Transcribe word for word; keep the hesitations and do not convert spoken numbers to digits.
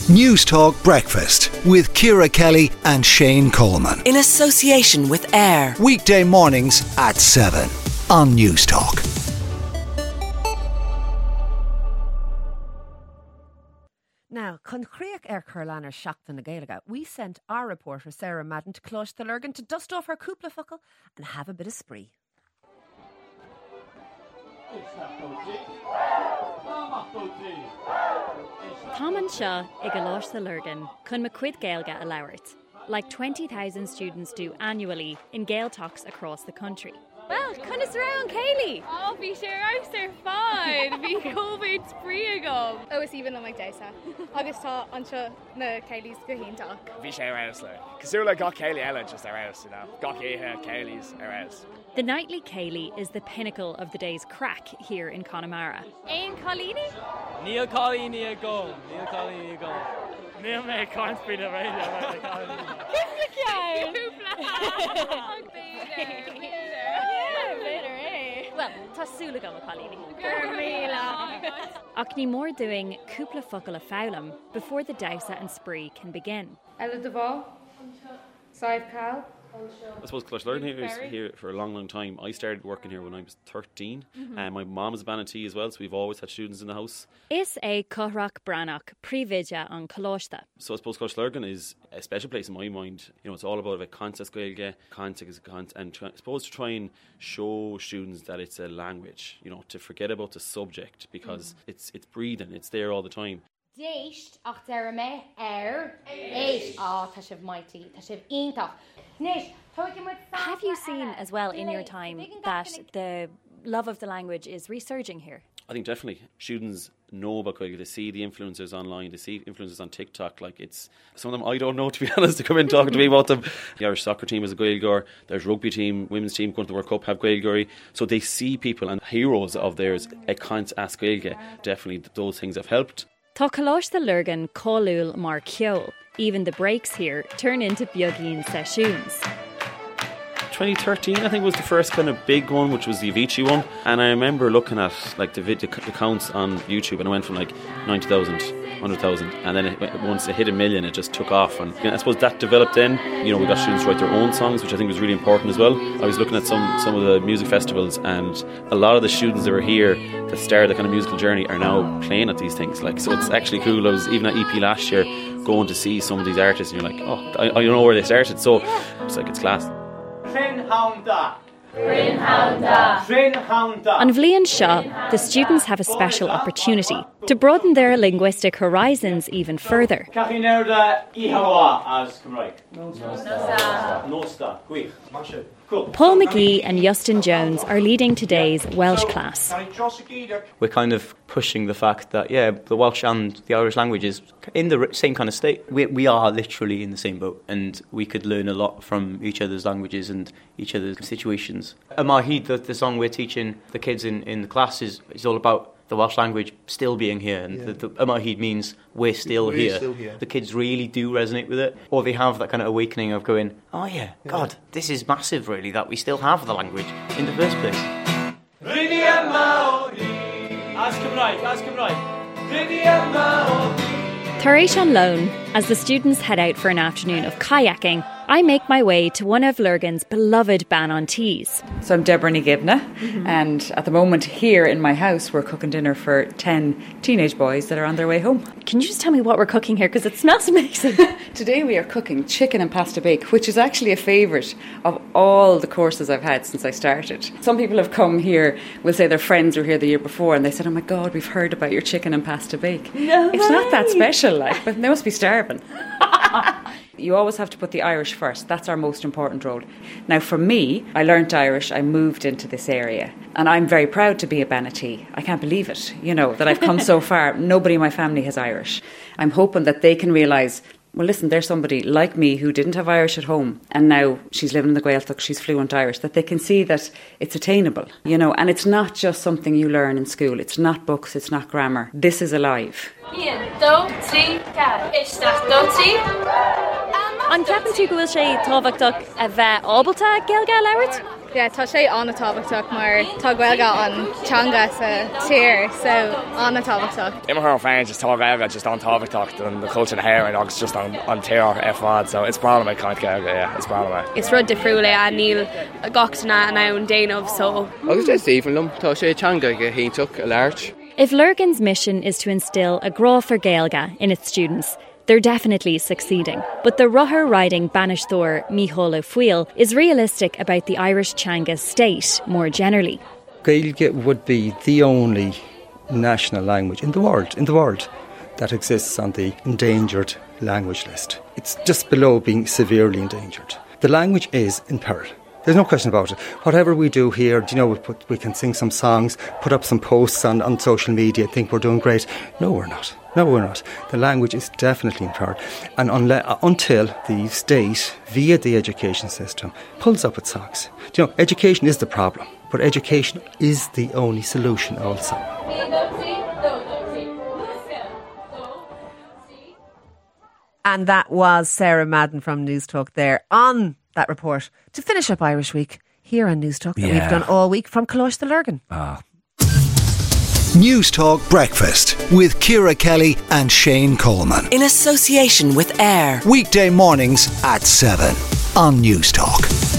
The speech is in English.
News Talk Breakfast with Ciara Kelly and Shane Coleman. In association with AIR. Weekday mornings at seven on News Talk. Now, chun chríoch ar Curlanar seachtain na Gaeilge, we sent our reporter Sarah Madden to Closh the Lurgan to dust off her cúpla focal and have a bit of spree. Táman seo i Closh the Lurgan chun McQuid Gaeilge a labhairt, like twenty thousand students do annually in Gael talks across the country. Well, chun is around Kaylee. Oh, bhí sé raibh ar fád, bhí COVID spree agam. Agus even am ag deisa. Agus tá anseo na Kayleys go héntaach. Bhí sé raibh le. Cosúla gach Kaylee eile just ar raibh, you know. Gach éthe Kayleys ar raibh. The nightly Kaylee is the pinnacle of the day's crack here in Connemara. Aon Colini? Níl Colini a go. Níl Colini a go. Níl me can't be the radio. Cúpla ceann. Cúpla. Béidir, béidir. Well, tásúla go a Colini. Gurmíla. Ach ní mór doing cúpla focal a foulam before the dousa and spree can begin. Ella Duvall, Saif Cal. I suppose Closh Lurgan here is here for a long, long time. I started working here when I was thirteen, mm-hmm. and my mum is a Banatee as well, so we've always had students in the house. Is a Corach Branach Prívidja on Closhta. So I suppose Closh Lurgan is a special place in my mind. You know, it's all about a concept Gaeilge, concept is a concept, and try, I suppose to try and show students that it's a language. You know, to forget about the subject because mm. it's it's breathing, it's there all the time. Déist ach der me er éis ah tá sibh mighty tá sibh iontach. Have you seen as well in your time that the love of the language is resurging here? I think definitely. Students know about Gaeilge. They see the influencers online. They see influencers on TikTok. Like it's some of them I don't know, to be honest, to come in talking to me about them. The Irish soccer team is a Gaeilgeoir. There's rugby team, women's team going to the World Cup have Gaeilgeoirí. So they see people and heroes of theirs a cant as Gaeilge. Definitely those things have helped. Tá Closh the Lurgan cóúil mar ceol. Even the breaks here turn into beagán sessions. twenty thirteen, I think, was the first kind of big one, which was the Avicii one. And I remember looking at like the, vid- the counts on YouTube, and it went from like ninety thousand, one hundred thousand, and then it, once it hit a million, it just took off. And I suppose that developed then. You know, we got students write their own songs, which I think was really important as well. I was looking at some, some of the music festivals, and a lot of the students that were here that started the kind of musical journey are now playing at these things. Like, so it's actually cool. I was even at E P last year going to see some of these artists, and you're like, oh, I, I don't know where they started. So it's like, it's class. On Bhliain Seo, the students have a special opportunity to broaden their linguistic horizons even further. Paul McGee and Justin Jones are leading today's Welsh class. We're kind of pushing the fact that, yeah, the Welsh and the Irish language is in the same kind of state. We, we are literally in the same boat, and we could learn a lot from each other's languages and each other's situations. Amahid, the, the song we're teaching the kids in, in the class, is, is all about the Welsh language still being here, and yeah. the, the Amahid means we're still we're here. Still here. The kids really do resonate with it, or they have that kind of awakening of going, oh yeah, yeah. God, this is massive really, that we still have the language in the first place. Taréis on loan, as the students head out for an afternoon of kayaking, I make my way to one of Lurgan's beloved Banantees. So I'm Deborah Nigibna, mm-hmm. and at the moment here in my house we're cooking dinner for ten teenage boys that are on their way home. Can you just tell me what we're cooking here, because it smells amazing? Today we are cooking chicken and pasta bake, which is actually a favourite of all the courses I've had since I started. Some people have come here, will say their friends were here the year before, and they said, oh my God, we've heard about your chicken and pasta bake. No it's way. Not that special, like, but they must be starving. You always have to put the Irish first. That's our most important role. Now, for me, I learnt Irish. I moved into this area. And I'm very proud to be a Banatee. I can't believe it, you know, that I've come so far. Nobody in my family has Irish. I'm hoping that they can realise, well, listen, there's somebody like me who didn't have Irish at home, and now she's living in the Gaeltacht, she's fluent Irish, that they can see that it's attainable, you know, and it's not just something you learn in school. It's not books, it's not grammar. This is alive. An ceapan tú go bhfuil sé tábhachtach a bheith ábalta Gaeilge labhairt? Yeah, tá sé anna tábhachtach mar tá gaeilge an teanga sa tír, so anna tábhachtach. Immer her fans just tá gaeilge just an tábhachtach and the culture the hair and agus just on on tír F one, so it's bra me kind gaeilge, yeah, it's bra me. It's rud difriúla a níl a gachtainna an ann déanamh, so agus is éfanlum tá sé teanga go héintach a láirt. If Lurgan's mission is to instill a grá for Gaeilge in its students, they're definitely succeeding. But the Ruther riding Banishthor Mícheál Fuil is realistic about the Irish Teanga state more generally. Gaeilge would be the only national language in the world, in the world, that exists on the endangered language list. It's just below being severely endangered. The language is in peril. There's no question about it. Whatever we do here, you know, we, put, we can sing some songs, put up some posts on, on social media, think we're doing great. No, we're not. No, we're not. The language is definitely in peril. And unle- uh, until the state, via the education system, pulls up its socks. You know, education is the problem, but education is the only solution also. And that was Sarah Madden from News Talk there on that report to finish up Irish Week here on News Talk that Yeah. we've done all week from Coláiste Lurgan. Ah. News Talk Breakfast with Ciara Kelly and Shane Coleman. In association with AIR. Weekday mornings at seven on News Talk.